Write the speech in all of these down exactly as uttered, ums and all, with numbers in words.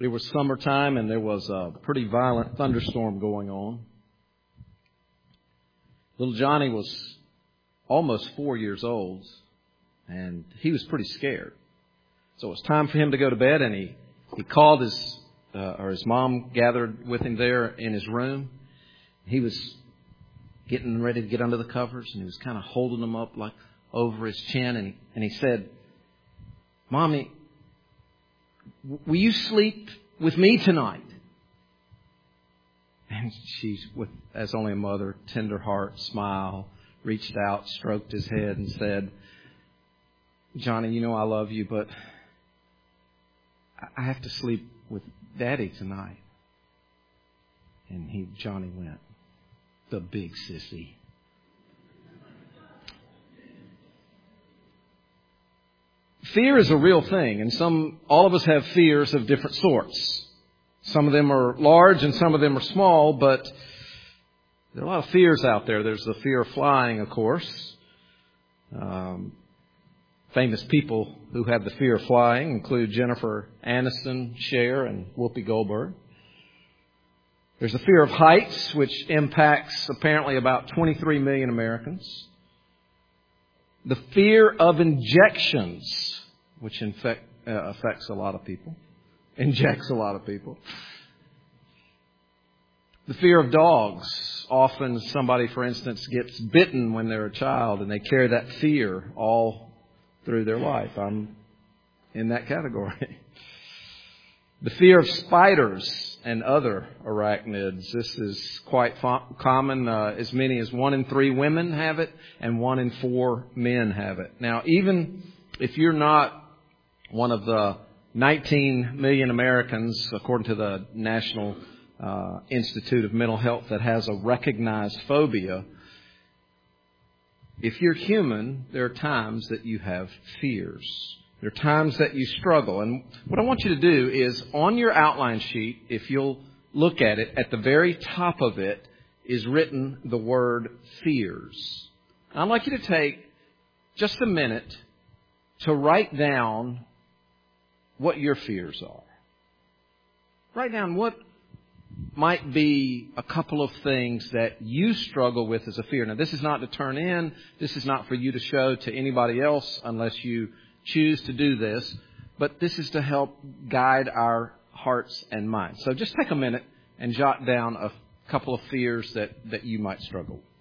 It was summertime and there was a pretty violent thunderstorm going on. Little Johnny was almost four years old and he was pretty scared. So it was time for him to go to bed, and he, he called his, uh, or his mom gathered with him there in his room. He was getting ready to get under the covers, and he was kind of holding them up like over his chin, and he, and he said, "Mommy, will you sleep with me tonight?" And she, with, as only a mother, tender heart, smile, reached out, stroked his head and said, "Johnny, you know I love you, but I have to sleep with Daddy tonight." And he, Johnny went, "The big sissy." Fear is a real thing, and some, all of us have fears of different sorts. Some of them are large and some of them are small, but there are a lot of fears out there. There's the fear of flying, of course. Um, famous people who have the fear of flying include Jennifer Aniston, Cher, and Whoopi Goldberg. There's the fear of heights, which impacts apparently about twenty-three million Americans. The fear of injections, which infect, uh, affects a lot of people, injects a lot of people. The fear of dogs. Often somebody, for instance, gets bitten when they're a child and they carry that fear all through their life. I'm in that category. The fear of spiders and other arachnids. This is quite fo- common. Uh, as many as one in three women have it and one in four men have it. Now, even if you're not one of the nineteen million Americans, according to the National uh, Institute of Mental Health, that has a recognized phobia, if you're human, there are times that you have fears. There are times that you struggle. And what I want you to do is, on your outline sheet, if you'll look at it, at the very top of it is written the word fears. I'd like you to take just a minute to write down what your fears are. Write down what might be a couple of things that you struggle with as a fear. Now, this is not to turn in. This is not for you to show to anybody else unless you choose to do this. But this is to help guide our hearts and minds. So just take a minute and jot down a couple of fears that, that you might struggle with.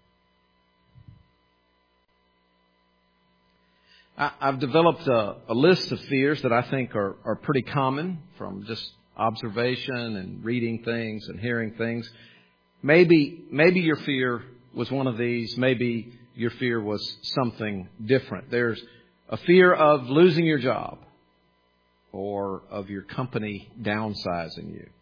I, I've developed a, a list of fears that I think are, are pretty common from just observation and reading things and hearing things. Maybe, maybe your fear was one of these. Maybe your fear was something different. There's a fear of losing your job or of your company downsizing you.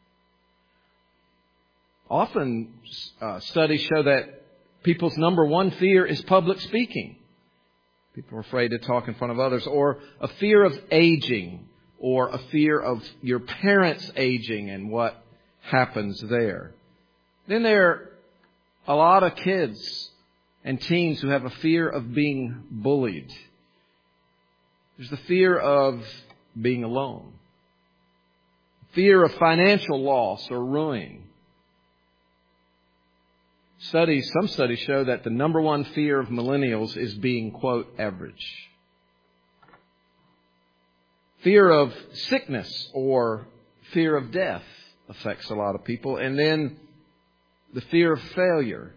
Often uh, studies show that people's number one fear is public speaking. People are afraid to talk in front of others, or a fear of aging, or a fear of your parents aging and what happens there. Then there are a lot of kids and teens who have a fear of being bullied. There's the fear of being alone. Fear of financial loss or ruin. Studies, some studies show that the number one fear of millennials is being, quote, average. Fear of sickness or fear of death affects a lot of people. And then the fear of failure.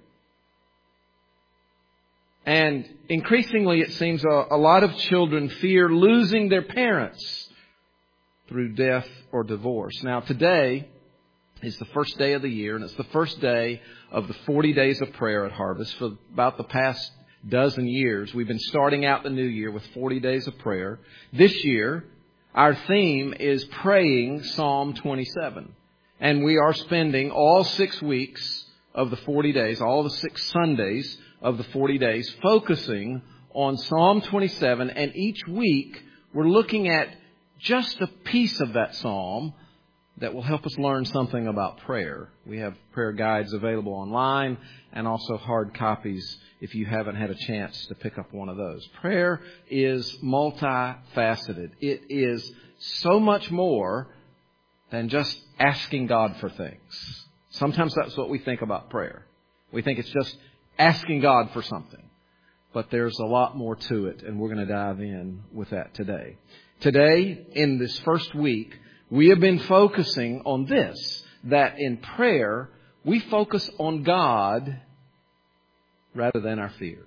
And increasingly, it seems a, a lot of children fear losing their parents through death or divorce. Now, today is the first day of the year, and it's the first day of the forty days of prayer at Harvest. For about the past dozen years, we've been starting out the new year with forty days of prayer. This year, our theme is praying Psalm twenty-seven. And we are spending all six weeks of the forty days, all the six Sundays of the forty days, focusing on Psalm twenty-seven. And each week, we're looking at just a piece of that psalm that will help us learn something about prayer. We have prayer guides available online and also hard copies if you haven't had a chance to pick up one of those. Prayer is multifaceted. It is so much more than just asking God for things. Sometimes that's what we think about prayer. We think it's just asking God for something. But there's a lot more to it, and we're going to dive in with that today. Today, in this first week, we have been focusing on this, that in prayer, we focus on God rather than our fears.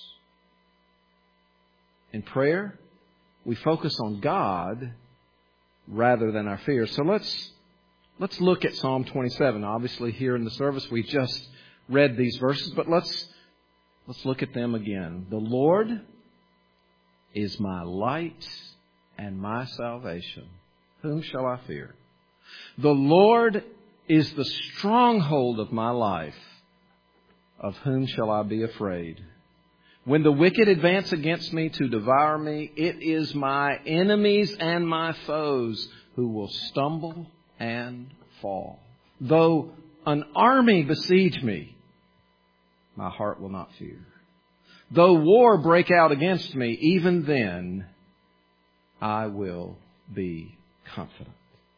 In prayer, we focus on God rather than our fears. So let's let's look at Psalm twenty-seven. Obviously, here in the service, we just read these verses, but let's let's look at them again. The Lord is my light and my salvation. Whom shall I fear? The Lord is the stronghold of my life. Of whom shall I be afraid? When the wicked advance against me to devour me, it is my enemies and my foes who will stumble and fall. Though an army besiege me, my heart will not fear. Though war break out against me, even then I will be confident.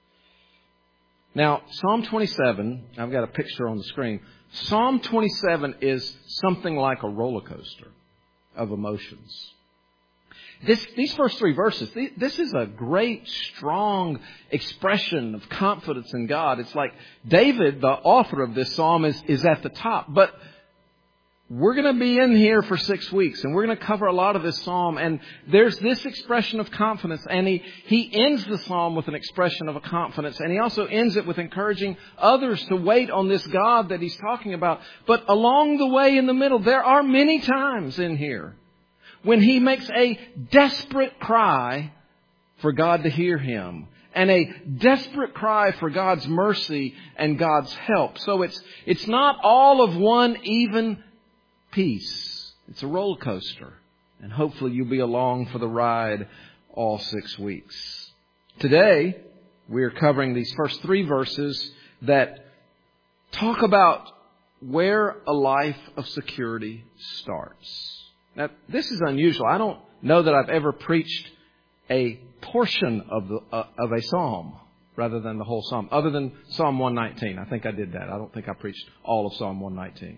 Now, Psalm twenty-seven, I've got a picture on the screen. Psalm twenty-seven is something like a roller coaster of emotions. This, these first three verses, this is a great, strong expression of confidence in God. It's like David, the author of this psalm, is, is at the top. But we're going to be in here for six weeks, and we're going to cover a lot of this psalm. And there's this expression of confidence, and he, he ends the psalm with an expression of a confidence. And he also ends it with encouraging others to wait on this God that he's talking about. But along the way in the middle, there are many times in here when he makes a desperate cry for God to hear him, and a desperate cry for God's mercy and God's help. So it's it's not all of one even piece. It's a roller coaster. And hopefully you'll be along for the ride all six weeks. Today, we are covering these first three verses that talk about where a life of security starts. Now, this is unusual. I don't know that I've ever preached a portion of the uh, of a psalm rather than the whole psalm, other than Psalm one nineteen. I think I did that. I don't think I preached all of Psalm one nineteen.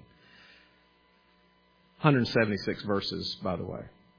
one hundred seventy-six verses, by the way.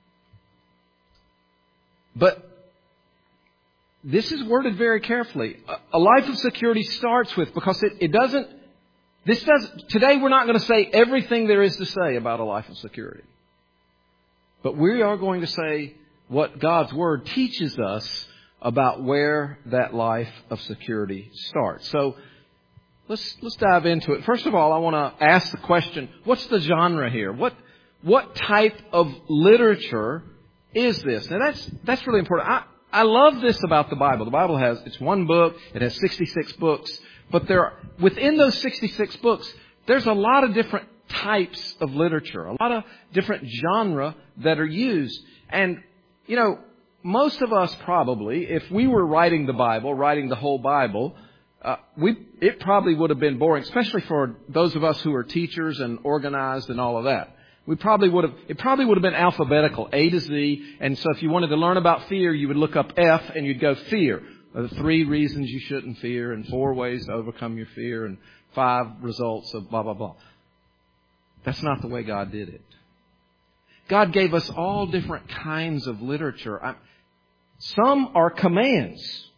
But this is worded very carefully. A life of security starts with, because it, it doesn't, this does, today we're not going to say everything there is to say about a life of security. But we are going to say what God's Word teaches us about where that life of security starts. So let's let's dive into it. First of all, I want to ask the question, what's the genre here? What What type of literature is this? Now that's that's really important. I, I love this about the Bible. The Bible has, it's one book, it has sixty-six books, but there are, within those sixty-six books, there's a lot of different types of literature, a lot of different genre that are used. And, you know, most of us probably, if we were writing the Bible, writing the whole Bible, Uh, we it probably would have been boring, especially for those of us who are teachers and organized and all of that. We probably would have, it probably would have been alphabetical, A to Z. And so if you wanted to learn about fear, you would look up F and you'd go fear. The three reasons you shouldn't fear, and four ways to overcome your fear, and five results of blah, blah, blah. That's not the way God did it. God gave us all different kinds of literature. I, some are commands.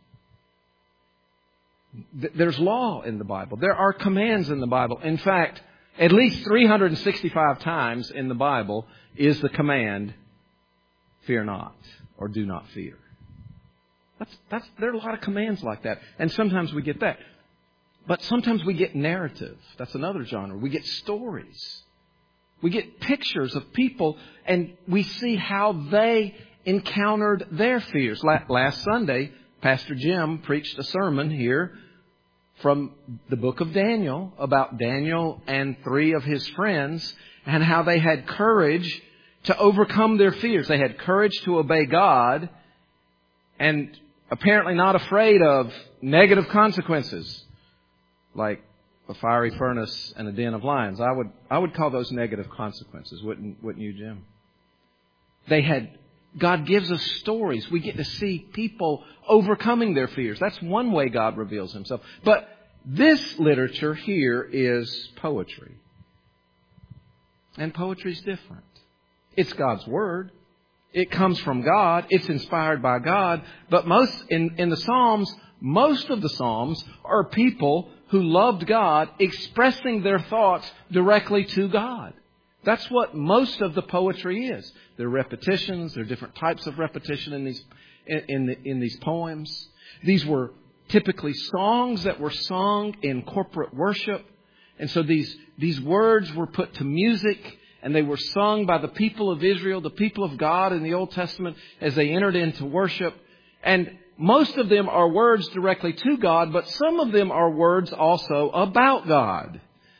There's law in the Bible. There are commands in the Bible. In fact, at least three hundred sixty-five times in the Bible is the command, fear not, or do not fear. That's, that's, there are a lot of commands like that. And sometimes we get that. But sometimes we get narrative. That's another genre. We get stories. We get pictures of people, and we see how they encountered their fears. Last Sunday, Pastor Jim preached a sermon here from the book of Daniel about Daniel and three of his friends and how they had courage to overcome their fears. They had courage to obey God and apparently not afraid of negative consequences like a fiery furnace and a den of lions. I would I would call those negative consequences, wouldn't wouldn't you, Jim? They had God gives us stories. We get to see people overcoming their fears. That's one way God reveals Himself. But this literature here is poetry. And poetry is different. It's God's Word. It comes from God. It's inspired by God. But most in, in the Psalms, most of the Psalms are people who loved God expressing their thoughts directly to God. That's what most of the poetry is. There are repetitions. There are different types of repetition in these in, in, the, in these poems. These were typically songs that were sung in corporate worship. And so these, these words were put to music, and they were sung by the people of Israel, the people of God in the Old Testament, as they entered into worship. And most of them are words directly to God, but some of them are words also about God.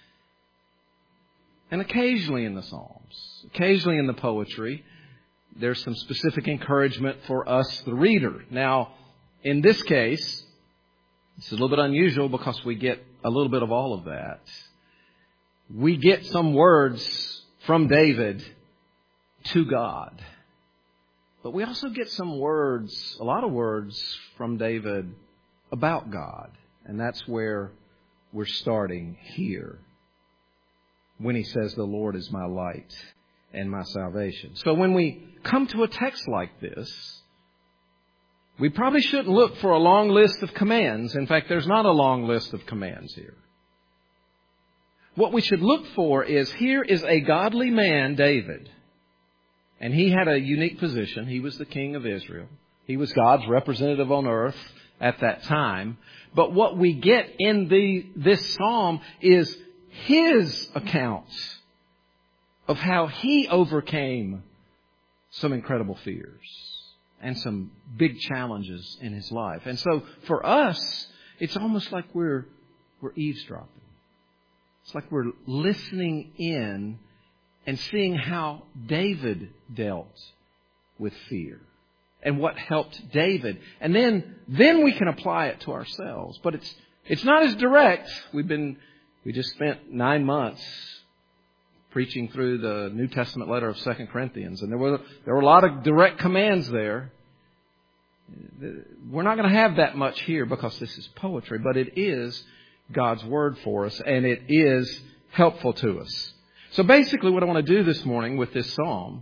And occasionally in the Psalms, occasionally in the poetry, there's some specific encouragement for us, the reader. Now, in this case, it's a little bit unusual because we get a little bit of all of that. We get some words from David to God. But we also get some words, a lot of words from David about God. And that's where we're starting here, when he says, "The Lord is my light and my salvation." So when we come to a text like this, we probably shouldn't look for a long list of commands. In fact, there's not a long list of commands here. What we should look for is, here is a godly man, David. And he had a unique position. He was the king of Israel. He was God's representative on earth at that time. But what we get in the this psalm is his account of how he overcame some incredible fears and some big challenges in his life. And so for us, it's almost like we're we're eavesdropping. It's like we're listening in and seeing how David dealt with fear and what helped David. And then then we can apply it to ourselves. But it's it's not as direct. We've been we just spent nine months preaching through the New Testament letter of Second Corinthians, and there were there were a lot of direct commands there. We're not going to have that much here because this is poetry, but it is God's Word for us, and it is helpful to us. So basically what I want to do this morning with this psalm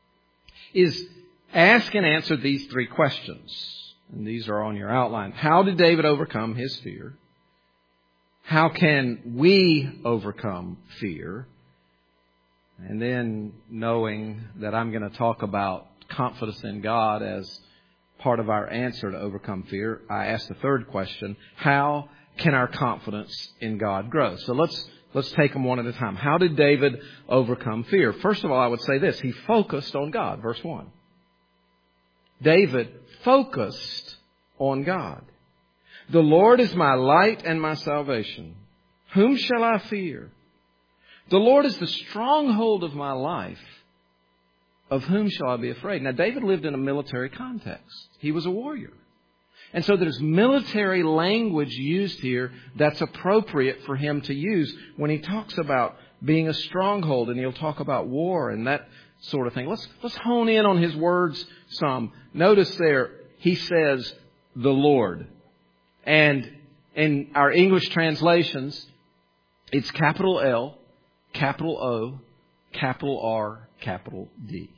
is ask and answer these three questions. And these are on your outline. How did David overcome his fear? How can we overcome fear? And then, knowing that I'm going to talk about confidence in God as part of our answer to overcome fear, I ask the third question: how can our confidence in God grow? So let's let's take them one at a time. How did David overcome fear? First of all, I would say this: he focused on God. Verse one. David focused on God. "The Lord is my light and my salvation. Whom shall I fear? The Lord is the stronghold of my life. Of whom shall I be afraid?" Now, David lived in a military context. He was a warrior. And so there's military language used here that's appropriate for him to use when he talks about being a stronghold, and he'll talk about war and that sort of thing. Let's, let's hone in on his words some. Notice there, he says, "the Lord." And in our English translations, it's capital L, capital O, capital R, capital D.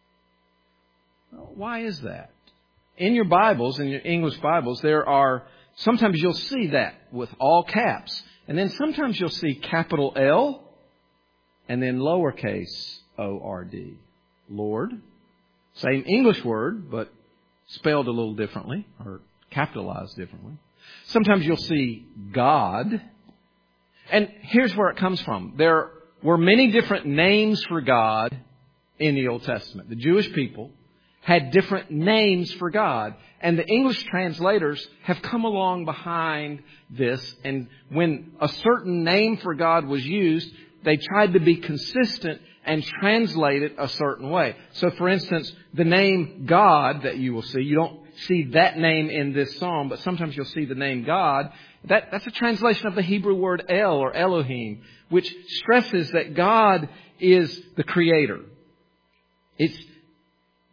Why is that? In your Bibles, in your English Bibles, there are, sometimes you'll see that with all caps. And then sometimes you'll see capital L and then lowercase O R D. Lord. Same English word, but spelled a little differently or capitalized differently. Sometimes you'll see God. And here's where it comes from. There were many different names for God in the Old Testament. The Jewish people had different names for God. And the English translators have come along behind this. And when a certain name for God was used, they tried to be consistent and translate it a certain way. So, for instance, the name God that you will see, you don't see that name in this psalm, but sometimes you'll see the name God. That, that's a translation of the Hebrew word El or Elohim, which stresses that God is the creator. It's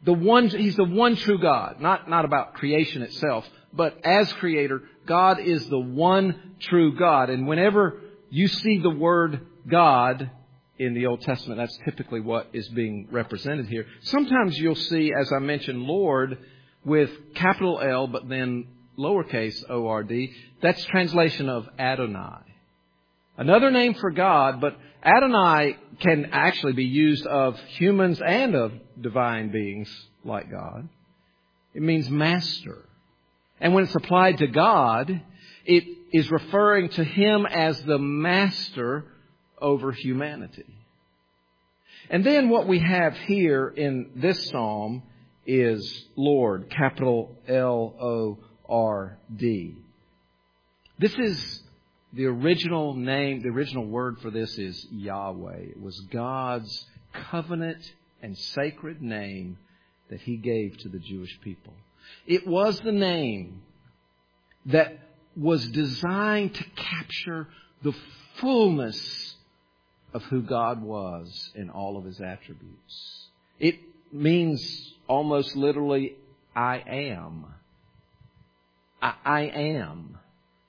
The one, He's the one true God. Not, not about creation itself, but as Creator, God is the one true God. And whenever you see the word God in the Old Testament, that's typically what is being represented here. Sometimes you'll see, as I mentioned, Lord with capital L, but then lowercase O R D. That's translation of Adonai. Another name for God, but Adonai can actually be used of humans and of divine beings like God. It means master. And when it's applied to God, it is referring to Him as the master over humanity. And then what we have here in this psalm is Lord, capital L O R D. This is the original name, the original word for this is Yahweh. It was God's covenant and sacred name that He gave to the Jewish people. It was the name that was designed to capture the fullness of who God was in all of His attributes. It means almost literally, I am. I, I am.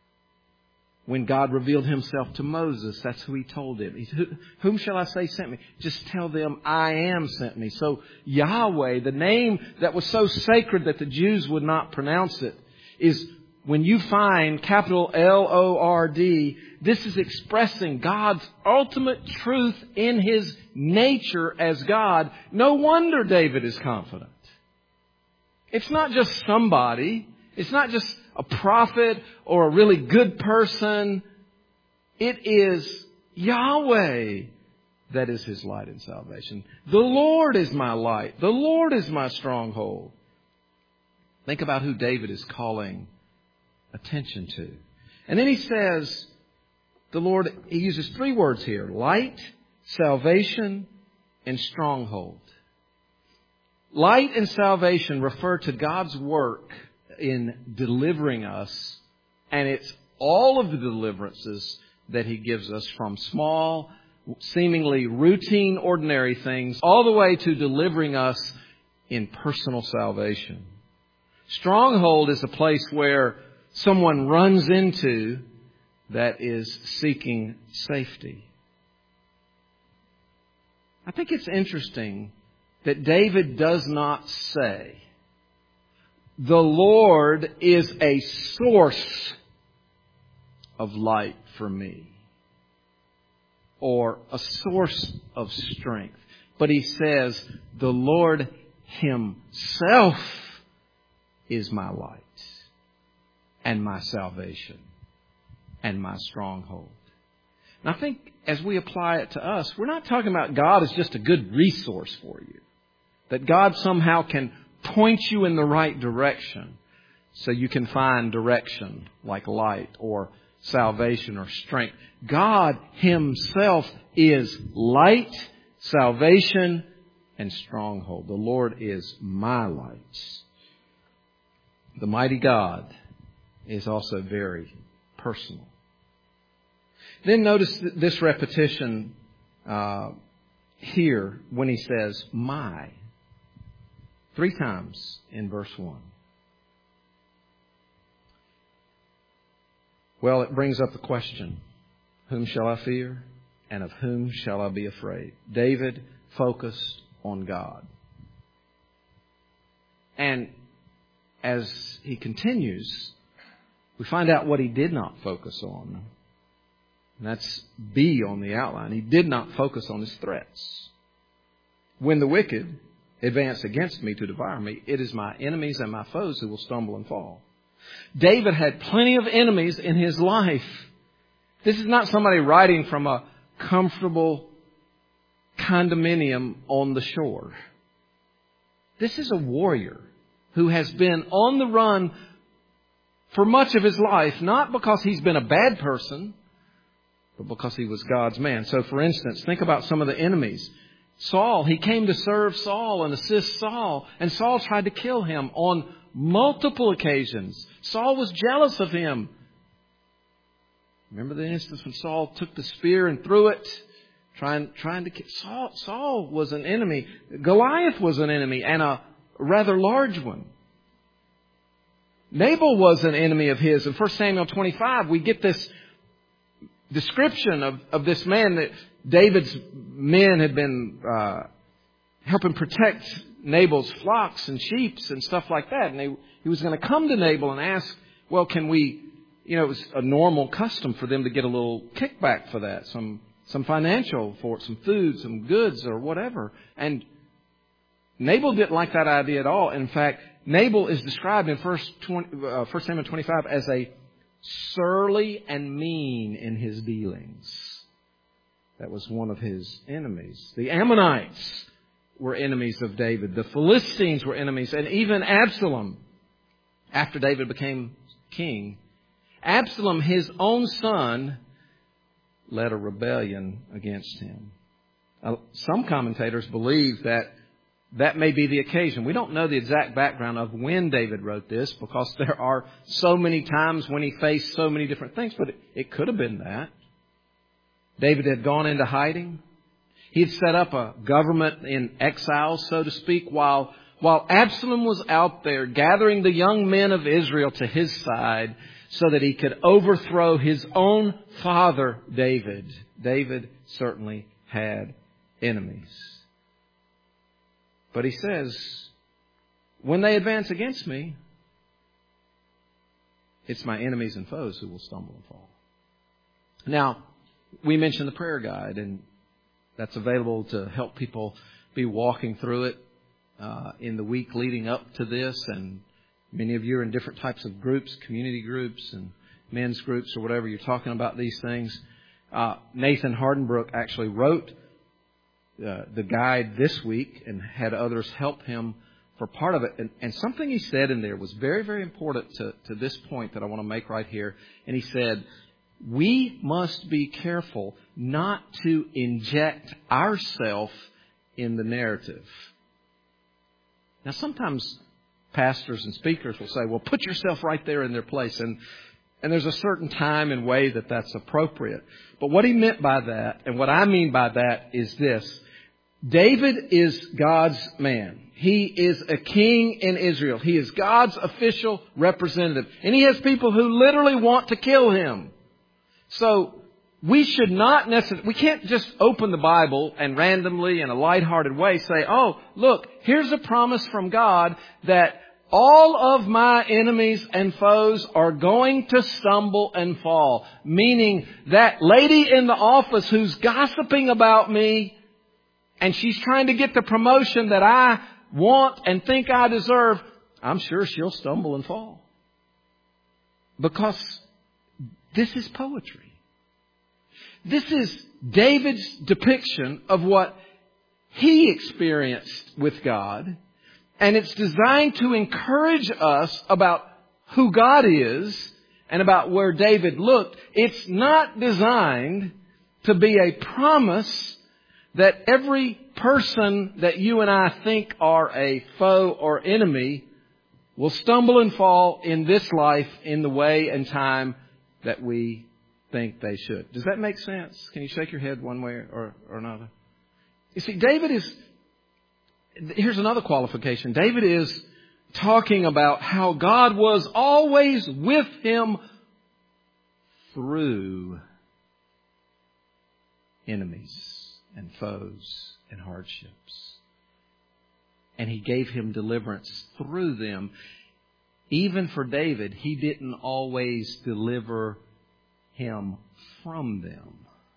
When God revealed Himself to Moses, that's who He told him. He, whom shall I say sent me? Just tell them I am sent me. So Yahweh, the name that was so sacred that the Jews would not pronounce it, is when you find capital L O R D, this is expressing God's ultimate truth in His nature as God. No wonder David is confident. It's not just somebody. It's not just a prophet or a really good person. It is Yahweh that is His light and salvation. The Lord is my light. The Lord is my stronghold. Think about who David is calling attention to. And then he says, the Lord, he uses three words here: light, salvation, and stronghold. Light and salvation refer to God's work in delivering us, and it's all of the deliverances that He gives us, from small, seemingly routine, ordinary things, all the way to delivering us in personal salvation. Stronghold is a place where someone runs into that is seeking safety. I think it's interesting that David does not say, the Lord is a source of light for me, or a source of strength. But he says, the Lord Himself is my light and my salvation and my stronghold. And I think as we apply it to us, we're not talking about God as just a good resource for you. That God somehow can point you in the right direction so you can find direction like light or salvation or strength. God Himself is light, salvation, and stronghold. The Lord is my light. The mighty God is also very personal. Then notice this repetition uh, here when he says, my. Three times in verse one. Well, it brings up the question, whom shall I fear, and of whom shall I be afraid? David focused on God. And as he continues, we find out what he did not focus on. And that's B on the outline. He did not focus on his threats. When the wicked advance against me to devour me, it is my enemies and my foes who will stumble and fall. David had plenty of enemies in his life. This is not somebody writing from a comfortable condominium on the shore. This is a warrior who has been on the run for much of his life, not because he's been a bad person, but because he was God's man. So, for instance, think about some of the enemies. Saul, he came to serve Saul and assist Saul, and Saul tried to kill him on multiple occasions. Saul was jealous of him. Remember the instance when Saul took the spear and threw it, trying trying to kill Saul? Saul was an enemy. Goliath was an enemy, and a a rather large one. Nabal was an enemy of his. In First Samuel twenty-five, we get this description of, of this man that David's men had been uh, helping protect Nabal's flocks and sheep and stuff like that. And they, he was going to come to Nabal and ask, well, can we, you know, it was a normal custom for them to get a little kickback for that, some some financial for it, some food, some goods or whatever. And Nabal didn't like that idea at all. In fact, Nabal is described in First Samuel twenty-five as a surly and mean in his dealings. That was one of his enemies. The Ammonites were enemies of David. The Philistines were enemies. And even Absalom, after David became king, Absalom, his own son, led a rebellion against him. Some commentators believe that that may be the occasion. We don't know the exact background of when David wrote this because there are so many times when he faced so many different things, but it, it could have been that. David had gone into hiding. He had set up a government in exile, so to speak, while, while Absalom was out there gathering the young men of Israel to his side so that he could overthrow his own father, David. David certainly had enemies. But he says, when they advance against me, it's my enemies and foes who will stumble and fall. Now, we mentioned the prayer guide, and that's available to help people be walking through it uh, in the week leading up to this. And many of you are in different types of groups, community groups and men's groups or whatever. You're talking about these things. Uh, Nathan Hardenbrook actually wrote Uh, the guide this week and had others help him for part of it. And, and something he said in there was very, very important to, to this point that I want to make right here. And he said, we must be careful not to inject ourselves in the narrative. Now, sometimes pastors and speakers will say, well, put yourself right there in their place. And, and there's a certain time and way that that's appropriate. But what he meant by that, and what I mean by that, is this. David is God's man. He is a king in Israel. He is God's official representative. And he has people who literally want to kill him. So we should not necessarily, we can't just open the Bible and randomly in a lighthearted way say, oh, look, here's a promise from God that all of my enemies and foes are going to stumble and fall. Meaning that lady in the office who's gossiping about me and she's trying to get the promotion that I want and think I deserve, I'm sure she'll stumble and fall. Because this is poetry. This is David's depiction of what he experienced with God. And it's designed to encourage us about who God is and about where David looked. It's not designed to be a promise that every person that you and I think are a foe or enemy will stumble and fall in this life in the way and time that we think they should. Does that make sense? Can you shake your head one way or, or another? You see, David is... Here's another qualification. David is talking about how God was always with him through enemies and foes and hardships. And he gave him deliverance through them. Even for David, he didn't always deliver him from them.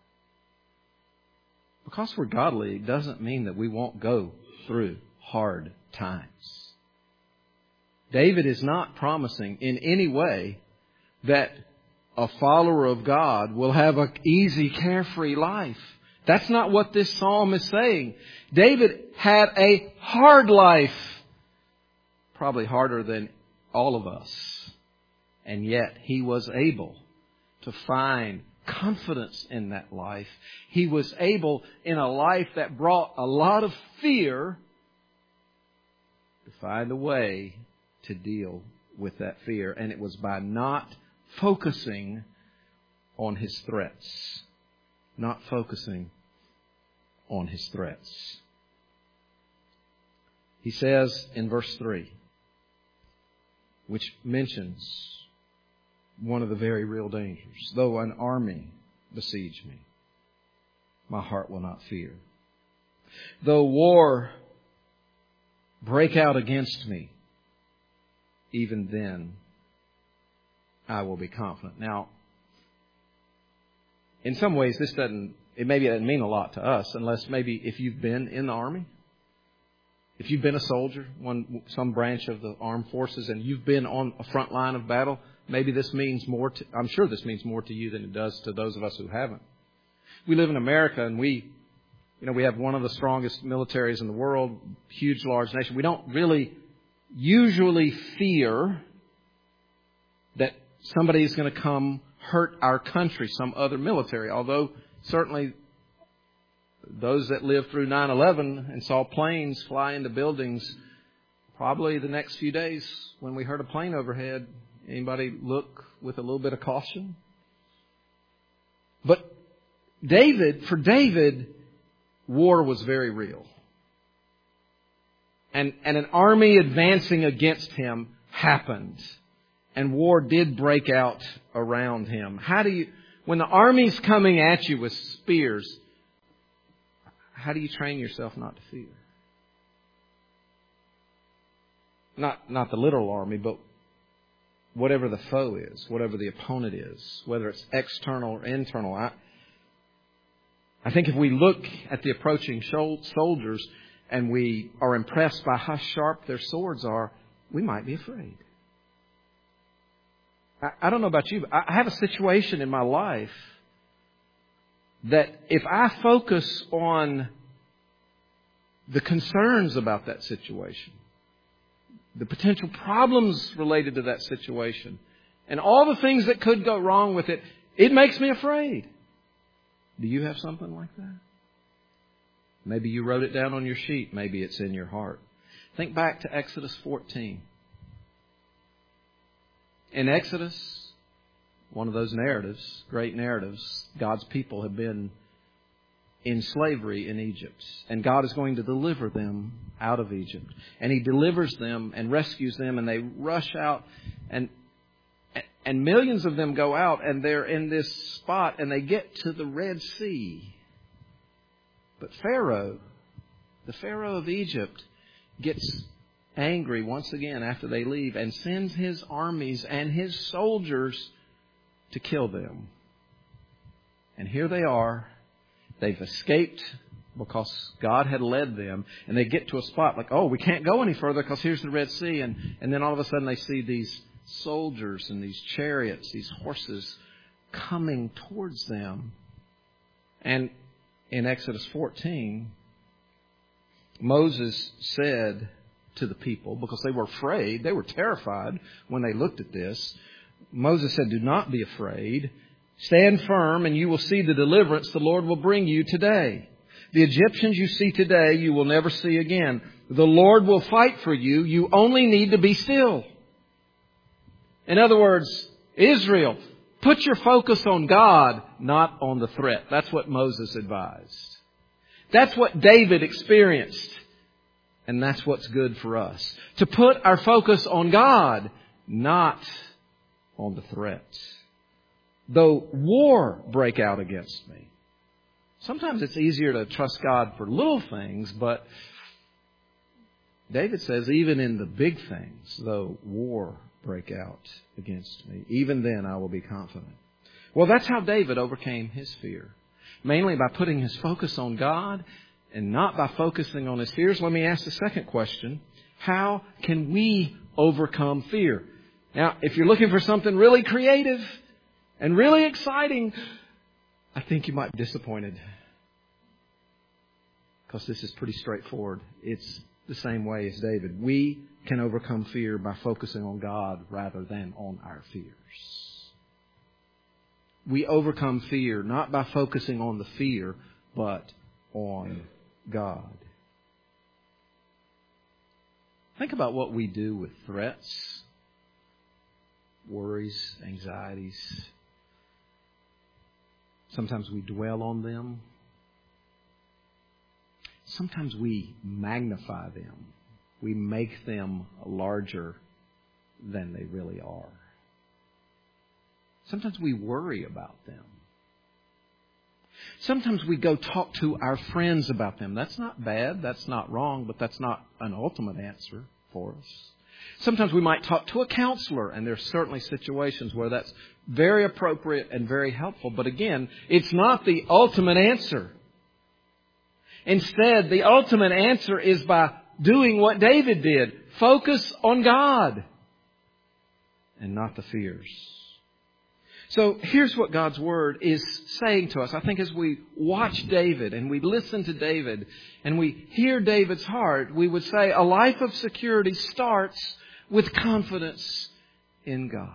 Because we're godly, it doesn't mean that we won't go through hard times. David is not promising in any way that a follower of God will have an easy, carefree life. That's not what this psalm is saying. David had a hard life, probably harder than all of us. And yet he was able to find confidence in that life. He was able, in a life that brought a lot of fear, to find a way to deal with that fear. And it was by not focusing on his threats. Not focusing on his threats. He says in verse three, which mentions one of the very real dangers. Though an army besiege me, my heart will not fear. Though war break out against me, even then I will be confident. Now, in some ways, this doesn't, it maybe doesn't mean a lot to us, unless maybe if you've been in the army, if you've been a soldier, one some branch of the armed forces, and you've been on a front line of battle, maybe this means more to, I'm sure this means more to you than it does to those of us who haven't. We live in America, and we, you know, we have one of the strongest militaries in the world, huge, large nation. We don't really usually fear that somebody is going to come hurt our country, some other military, although certainly those that lived through nine eleven and saw planes fly into buildings, probably the next few days when we heard a plane overhead, anybody look with a little bit of caution? But David, for David, war was very real. And, and an army advancing against him happened. And war did break out around him. How do you, when the army's coming at you with spears, how do you train yourself not to fear? Not, not the literal army, but whatever the foe is, whatever the opponent is, whether it's external or internal. I, I think if we look at the approaching soldiers and we are impressed by how sharp their swords are, we might be afraid. I, I don't know about you, but I have a situation in my life that if I focus on the concerns about that situation, the potential problems related to that situation, and all the things that could go wrong with it, it makes me afraid. Do you have something like that? Maybe you wrote it down on your sheet. Maybe it's in your heart. Think back to Exodus fourteen. In Exodus, one of those narratives, great narratives, God's people have been in slavery in Egypt. And God is going to deliver them out of Egypt. And He delivers them and rescues them, and they rush out, and and millions of them go out, and they're in this spot, and they get to the Red Sea. But Pharaoh, the Pharaoh of Egypt, gets angry once again after they leave and sends his armies and his soldiers to kill them. And here they are. They've escaped because God had led them. And they get to a spot like, oh, we can't go any further because here's the Red Sea. And, and then all of a sudden they see these soldiers and these chariots, these horses coming towards them. And in Exodus fourteen, Moses said to the people, because they were afraid, they were terrified when they looked at this. Moses said, do not be afraid. Stand firm and you will see the deliverance the Lord will bring you today. The Egyptians you see today, you will never see again. The Lord will fight for you. You only need to be still. In other words, Israel, put your focus on God, not on the threat. That's what Moses advised. That's what David experienced. And that's what's good for us. To put our focus on God, not on the threat. Though war break out against me. Sometimes it's easier to trust God for little things, but David says even in the big things, though war break out against me, even then I will be confident. Well, that's how David overcame his fear. Mainly by putting his focus on God and not by focusing on his fears. Let me ask the second question. How can we overcome fear? Now, if you're looking for something really creative and really exciting, I think you might be disappointed. Because this is pretty straightforward. It's the same way as David. We can overcome fear by focusing on God rather than on our fears. We overcome fear not by focusing on the fear, but on God. Think about what we do with threats, worries, anxieties. Sometimes we dwell on them. Sometimes we magnify them. we make them larger than they really are. Sometimes we worry about them. Sometimes we go talk to our friends about them. That's not bad. That's not wrong, but that's not an ultimate answer for us. Sometimes we might talk to a counselor, and there's certainly situations where that's very appropriate and very helpful. But again, it's not the ultimate answer. Instead, the ultimate answer is by doing what David did. Focus on God and not the fears. So here's what God's Word is saying to us. I think as we watch David and we listen to David and we hear David's heart, we would say a life of security starts with confidence in God.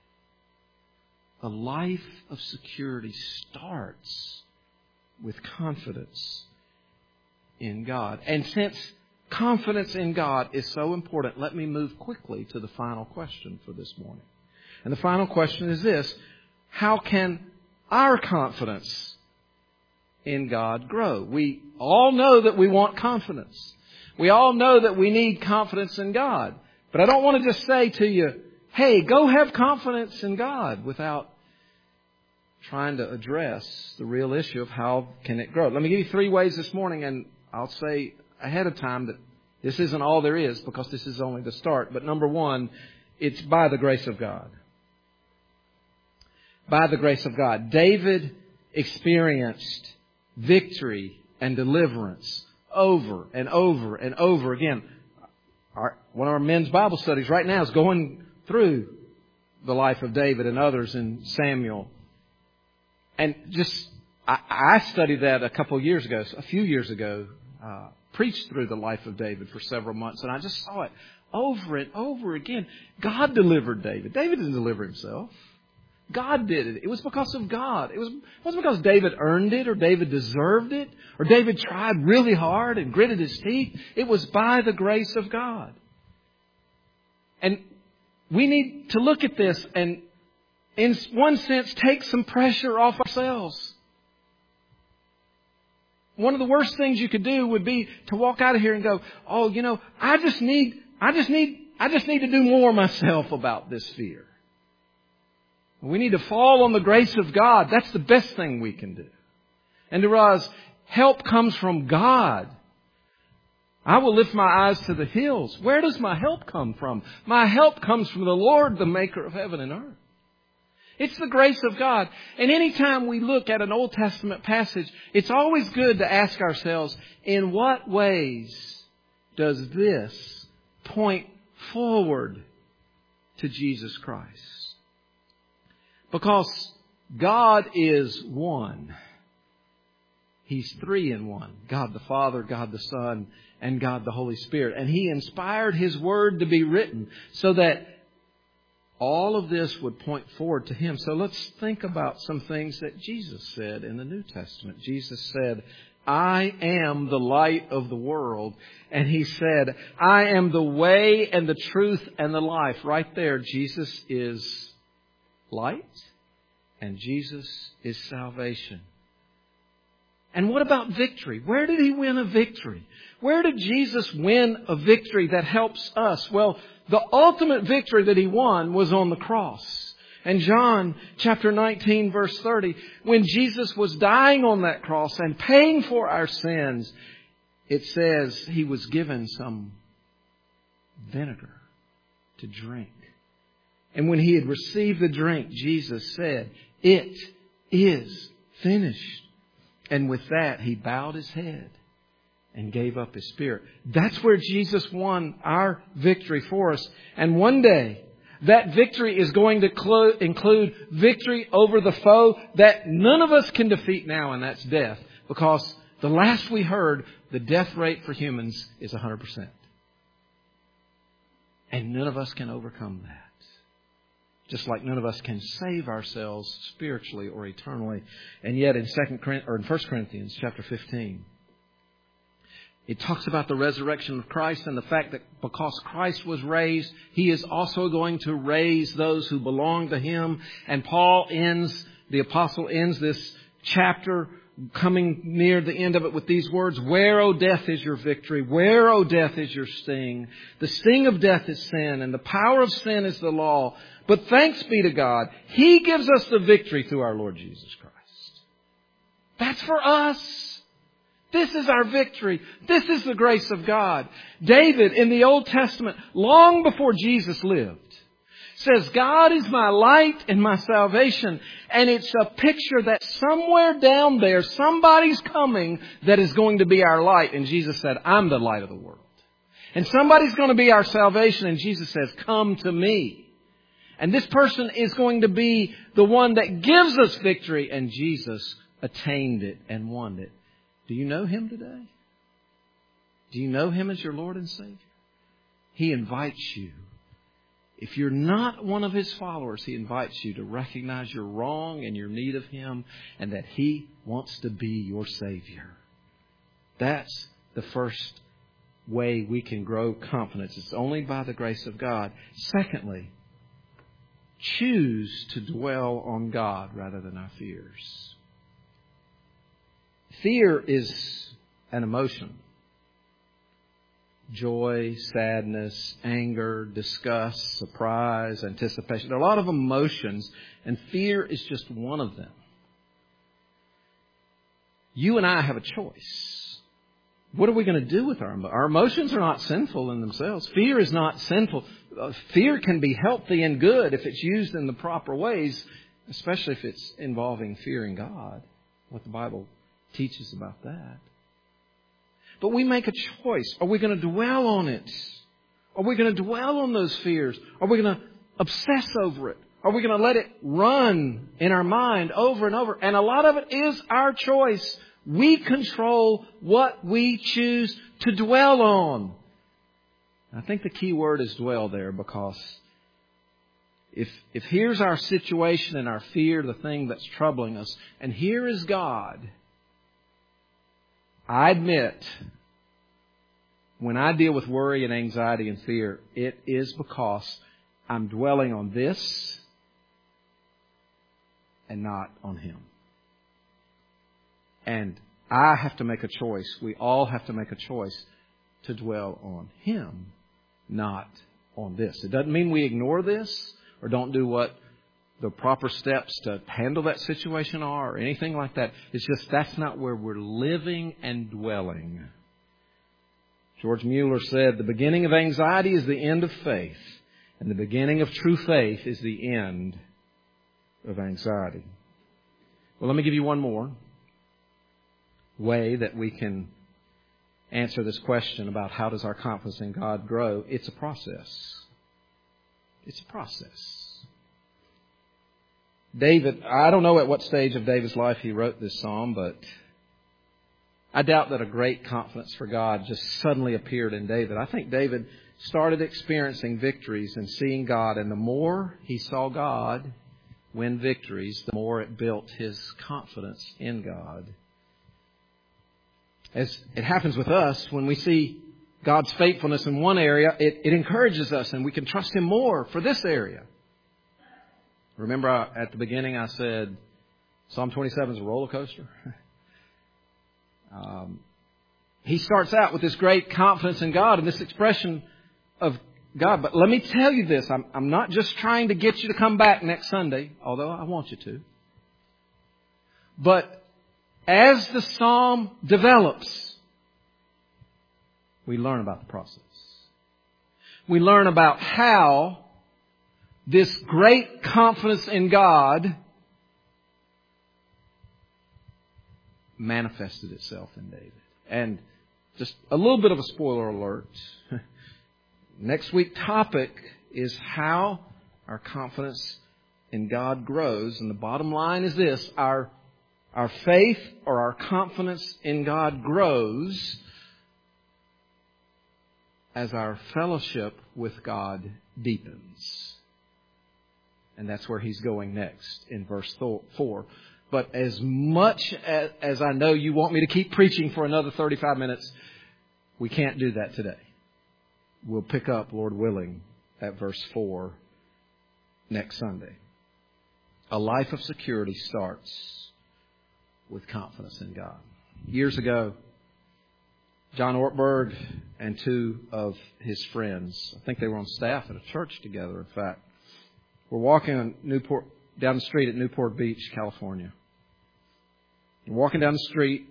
A life of security starts with confidence in God. And since confidence in God is so important, let me move quickly to the final question for this morning. And the final question is this: how can our confidence in God grow? We all know that we want confidence. We all know that we need confidence in God. But I don't want to just say to you, hey, go have confidence in God, without trying to address the real issue of how can it grow. Let me give you three ways this morning, and I'll say ahead of time that this isn't all there is, because this is only the start. But number one, it's by the grace of God. By the grace of God. David experienced victory and deliverance over and over and over again. Our, one of our men's Bible studies right now is going through the life of David and others in Samuel. And just, I, I studied that a couple of years ago, a few years ago, uh, preached through the life of David for several months. And I just saw it over and over again. God delivered David. David didn't deliver himself. God did it. It was because of God. It was, it wasn't because David earned it or David deserved it or David tried really hard and gritted his teeth. It was by the grace of God. And we need to look at this and, in one sense, take some pressure off ourselves. One of the worst things you could do would be to walk out of here and go, oh, you know, I just need, I just need, I just need to do more myself about this fear. We need to fall on the grace of God. That's the best thing we can do. And to realize help comes from God. I will lift my eyes to the hills. Where does my help come from? My help comes from the Lord, the maker of heaven and earth. It's the grace of God. And anytime we look at an Old Testament passage, it's always good to ask ourselves, in what ways does this point forward to Jesus Christ? Because God is one. He's three in one. God the Father, God the Son, and God the Holy Spirit. And He inspired His Word to be written so that all of this would point forward to Him. So let's think about some things that Jesus said in the New Testament. Jesus said, I am the light of the world. And He said, I am the way and the truth and the life. Right there, Jesus is light, and Jesus is salvation. And what about victory? Where did He win a victory? Where did Jesus win a victory that helps us? Well, the ultimate victory that He won was on the cross. And John chapter nineteen verse thirty, when Jesus was dying on that cross and paying for our sins, it says He was given some vinegar to drink. And when He had received the drink, Jesus said, it is finished. And with that, He bowed His head and gave up His spirit. That's where Jesus won our victory for us. And one day, that victory is going to clo- include victory over the foe that none of us can defeat now, and that's death. Because the last we heard, the death rate for humans is one hundred percent. And none of us can overcome that. Just like none of us can save ourselves spiritually or eternally. And yet in Second or in First Corinthians chapter fifteen, it talks about the resurrection of Christ and the fact that because Christ was raised, He is also going to raise those who belong to Him. And Paul ends, the apostle ends this chapter coming near the end of it with these words, "Where, O death, is your victory? Where, O death, is your sting? The sting of death is sin, and the power of sin is the law. But thanks be to God, He gives us the victory through our Lord Jesus Christ." That's for us. This is our victory. This is the grace of God. David in the Old Testament, long before Jesus lived, says, "God is my light and my salvation." And it's a picture that somewhere down there, somebody's coming that is going to be our light. And Jesus said, "I'm the light of the world." And somebody's going to be our salvation. And Jesus says, "Come to me." And this person is going to be the one that gives us victory. And Jesus attained it and won it. Do you know Him today? Do you know Him as your Lord and Savior? He invites you. If you're not one of His followers, He invites you to recognize you're wrong and your need of Him, and that He wants to be your Savior. That's the first way we can grow confidence. It's only by the grace of God. Secondly, choose to dwell on God rather than our fears. Fear is an emotion. Joy, sadness, anger, disgust, surprise, anticipation. There are a lot of emotions, and fear is just one of them. You and I have a choice. What are we going to do with our emotions? Our emotions are not sinful in themselves. Fear is not sinful. Fear can be healthy and good if it's used in the proper ways, especially if it's involving fearing God, what the Bible teaches about that. But we make a choice. Are we going to dwell on it? Are we going to dwell on those fears? Are we going to obsess over it? Are we going to let it run in our mind over and over? And a lot of it is our choice. We control what we choose to dwell on. I think the key word is dwell there, because if, if here's our situation and our fear, the thing that's troubling us, and here is God, I admit, when I deal with worry and anxiety and fear, it is because I'm dwelling on this and not on Him. And I have to make a choice. We all have to make a choice to dwell on Him, not on this. It doesn't mean we ignore this or don't do what the proper steps to handle that situation are or anything like that. It's just that's not where we're living and dwelling. George Mueller said, "The beginning of anxiety is the end of faith, and the beginning of true faith is the end of anxiety." Well, let me give you one more way that we can answer this question about how does our confidence in God grow. It's a process. It's a process. David, I don't know at what stage of David's life he wrote this psalm, but I doubt that a great confidence for God just suddenly appeared in David. I think David started experiencing victories and seeing God, and the more he saw God win victories, the more it built his confidence in God. As it happens with us, when we see God's faithfulness in one area, it, it encourages us and we can trust Him more for this area. Remember at the beginning I said Psalm twenty-seven is a roller coaster? um, he starts out with this great confidence in God and this expression of God. But let me tell you this. I'm, I'm not just trying to get you to come back next Sunday, although I want you to. But as the psalm develops, we learn about the process. We learn about how this great confidence in God manifested itself in David. And just a little bit of a spoiler alert. Next week's topic is how our confidence in God grows. And the bottom line is this. Our, our faith or our confidence in God grows as our fellowship with God deepens. And that's where he's going next in verse four. But as much as, as I know you want me to keep preaching for another thirty-five minutes, we can't do that today. We'll pick up, Lord willing, at verse four next Sunday. A life of security starts with confidence in God. Years ago, John Ortberg and two of his friends, I think they were on staff at a church together, in fact, were walking on Newport, down the street at Newport Beach, California. And walking down the street,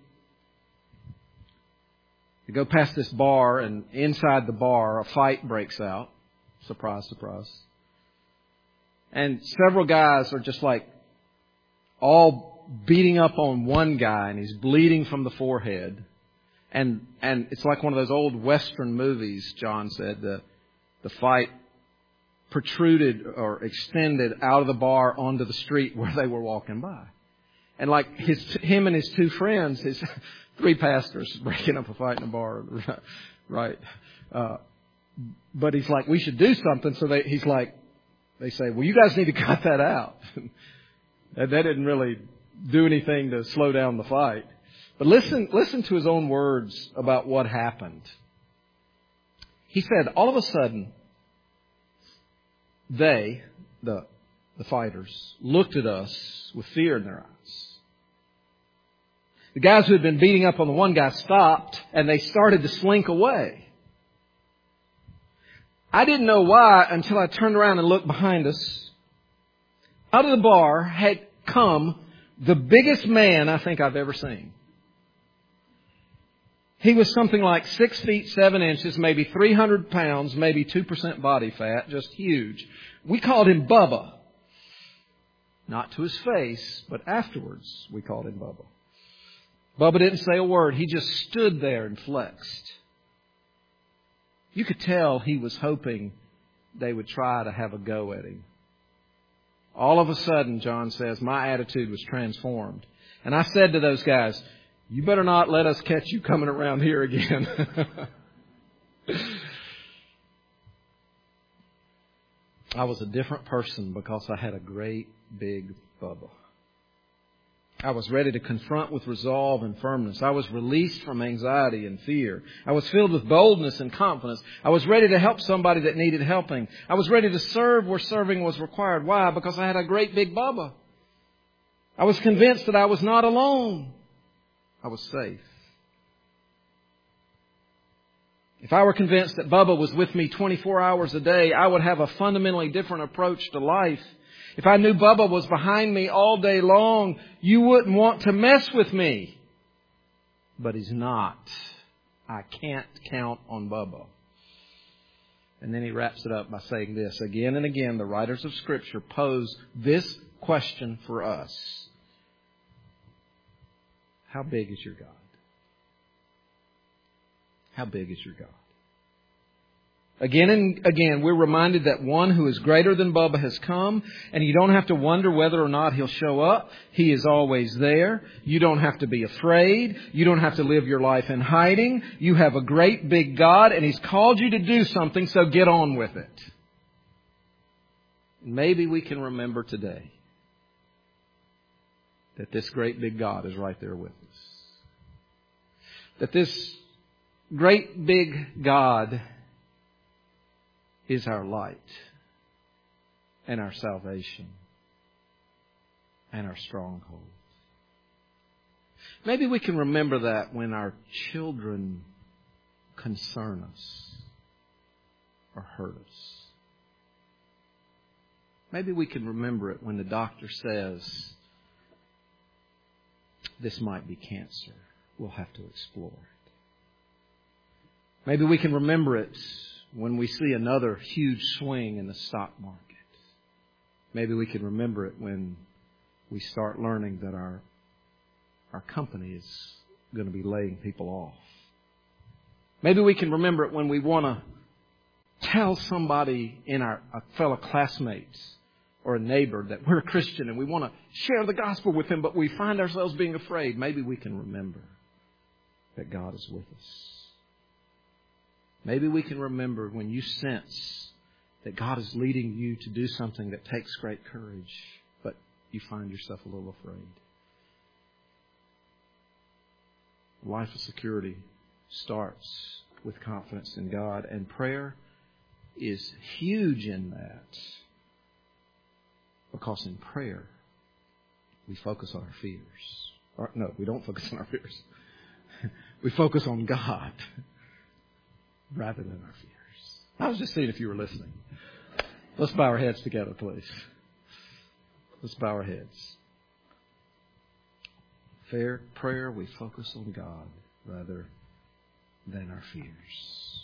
they go past this bar, and inside the bar, a fight breaks out. Surprise, surprise. And several guys are just like all beating up on one guy, and he's bleeding from the forehead. And and it's like one of those old Western movies, John said. The the fight protruded or extended out of the bar onto the street where they were walking by. And like his him and his two friends, his three pastors breaking up a fight in a bar, right? Uh, but he's like, we should do something. So they, he's like, they say, well, you guys need to cut that out. And that didn't really do anything to slow down the fight. But listen, listen to his own words about what happened. He said, all of a sudden, they, the, the fighters, looked at us with fear in their eyes. The guys who had been beating up on the one guy stopped, and they started to slink away. I didn't know why until I turned around and looked behind us. Out of the bar had come the biggest man I think I've ever seen. He was something like six feet seven inches, maybe three hundred pounds, maybe two percent body fat, just huge. We called him Bubba. Not to his face, but afterwards we called him Bubba. Bubba didn't say a word. He just stood there and flexed. You could tell he was hoping they would try to have a go at him. All of a sudden, John says, my attitude was transformed. And I said to those guys, you better not let us catch you coming around here again. I was a different person because I had a great big Bubba. I was ready to confront with resolve and firmness. I was released from anxiety and fear. I was filled with boldness and confidence. I was ready to help somebody that needed helping. I was ready to serve where serving was required. Why? Because I had a great big Bubba. I was convinced that I was not alone. I was safe. If I were convinced that Bubba was with me twenty-four hours a day, I would have a fundamentally different approach to life. If I knew Bubba was behind me all day long, you wouldn't want to mess with me. But he's not. I can't count on Bubba. And then he wraps it up by saying this. Again and again, the writers of Scripture pose this question for us. How big is your God? How big is your God? Again and again, we're reminded that one who is greater than Bubba has come, and you don't have to wonder whether or not he'll show up. He is always there. You don't have to be afraid. You don't have to live your life in hiding. You have a great big God, and He's called you to do something, so get on with it. Maybe we can remember today that this great big God is right there with us. That this great big God is our light and our salvation and our stronghold. Maybe we can remember that when our children concern us or hurt us. Maybe we can remember it when the doctor says, this might be cancer. We'll have to explore it. Maybe we can remember it when we see another huge swing in the stock market. Maybe we can remember it when we start learning that our our company is going to be laying people off. Maybe we can remember it when we want to tell somebody in our a fellow classmates or a neighbor that we're a Christian and we want to share the gospel with them, but we find ourselves being afraid. Maybe we can remember that God is with us. Maybe we can remember when you sense that God is leading you to do something that takes great courage, but you find yourself a little afraid. Life of security starts with confidence in God, and prayer is huge in that. Because in prayer, we focus on our fears. Or, no, we don't focus on our fears. We focus on God rather than our fears. I was just seeing if you were listening. Let's bow our heads together, please. Let's bow our heads. Fair prayer, we focus on God rather than our fears.